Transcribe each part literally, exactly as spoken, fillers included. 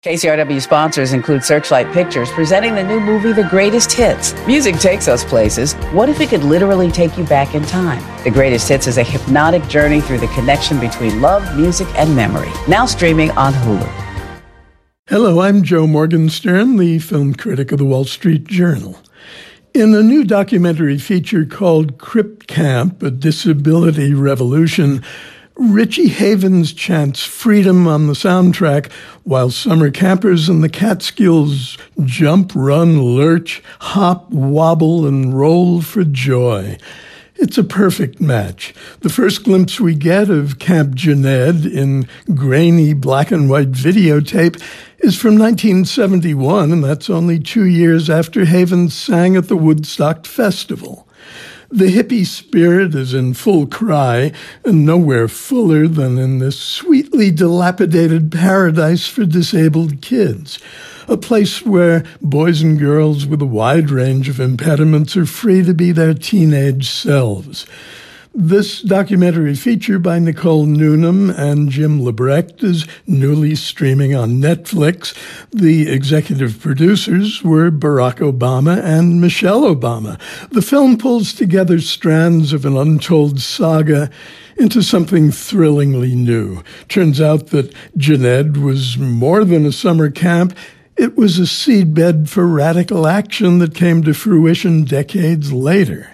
K C R W sponsors include Searchlight Pictures, presenting the new movie, The Greatest Hits. Music takes us places. What if it could literally take you back in time? The Greatest Hits is a hypnotic journey through the connection between love, music, and memory. Now streaming on Hulu. Hello, I'm Joe Morgenstern, the film critic of the Wall Street Journal. In a new documentary feature called Crypt Camp, A Disability Revolution, Richie Havens chants freedom on the soundtrack while summer campers in the Catskills jump, run, lurch, hop, wobble, and roll for joy. It's a perfect match. The first glimpse we get of Camp Jened in grainy black and white videotape is from nineteen seventy-one, and that's only two years after Havens sang at the Woodstock Festival. The hippie spirit is in full cry, and nowhere fuller than in this sweetly dilapidated paradise for disabled kids, a place where boys and girls with a wide range of impediments are free to be their teenage selves. This documentary feature by Nicole Newnham and Jim Lebrecht is newly streaming on Netflix. The executive producers were Barack Obama and Michelle Obama. The film pulls together strands of an untold saga into something thrillingly new. Turns out that Jened was more than a summer camp. It was a seedbed for radical action that came to fruition decades later.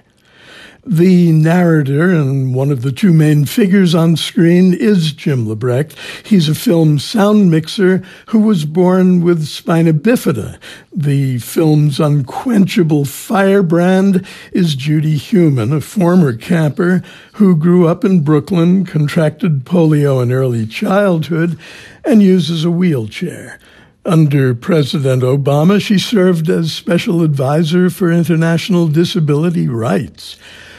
The narrator and one of the two main figures on screen is Jim Lebrecht. He's a film sound mixer who was born with spina bifida. The film's unquenchable firebrand is Judy Heumann, a former camper who grew up in Brooklyn, contracted polio in early childhood, and uses a wheelchair. Under President Obama, she served as special advisor for international disability rights.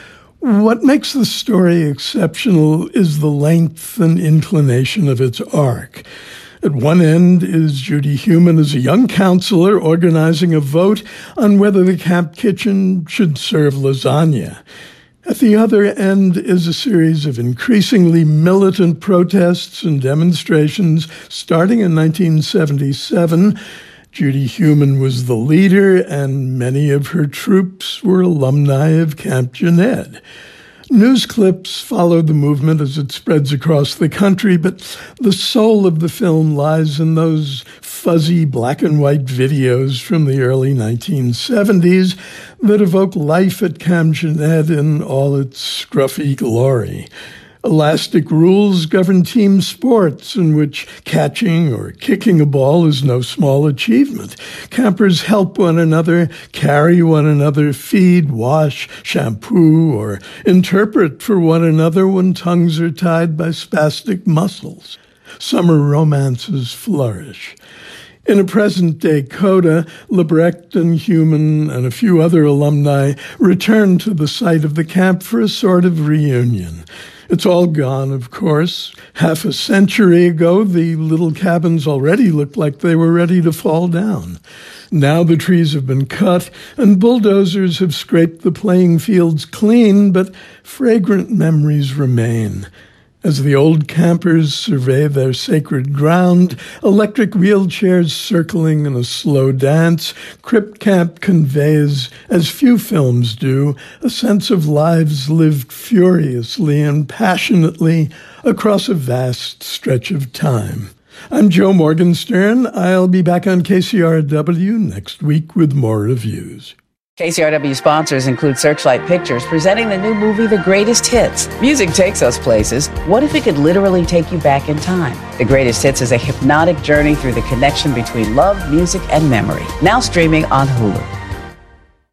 What makes the story exceptional is the length and inclination of its arc. At one end is Judy Heumann as a young counselor organizing a vote on whether the camp kitchen should serve lasagna. At the other end is a series of increasingly militant protests and demonstrations starting in nineteen seventy-seven. Judy Heumann was the leader, and many of her troops were alumni of Camp Jened. News clips follow the movement as it spreads across the country, but the soul of the film lies in those fuzzy black and white videos from the early nineteen seventies that evoke life at Camp Jened in all its scruffy glory. Elastic rules govern team sports in which catching or kicking a ball is no small achievement. Campers help one another, carry one another, feed, wash, shampoo, or interpret for one another when tongues are tied by spastic muscles. Summer romances flourish. In a present-day coda, Lebrecht and Heumann and a few other alumni return to the site of the camp for a sort of reunion. It's all gone, of course. Half a century ago, the little cabins already looked like they were ready to fall down. Now the trees have been cut, and bulldozers have scraped the playing fields clean, but fragrant memories remain. As the old campers survey their sacred ground, electric wheelchairs circling in a slow dance, Crypt Camp conveys, as few films do, a sense of lives lived furiously and passionately across a vast stretch of time. I'm Joe Morgenstern. I'll be back on K C R W next week with more reviews. K C R W sponsors include Searchlight Pictures, presenting the new movie, The Greatest Hits. Music takes us places. What if it could literally take you back in time? The Greatest Hits is a hypnotic journey through the connection between love, music, and memory. Now streaming on Hulu.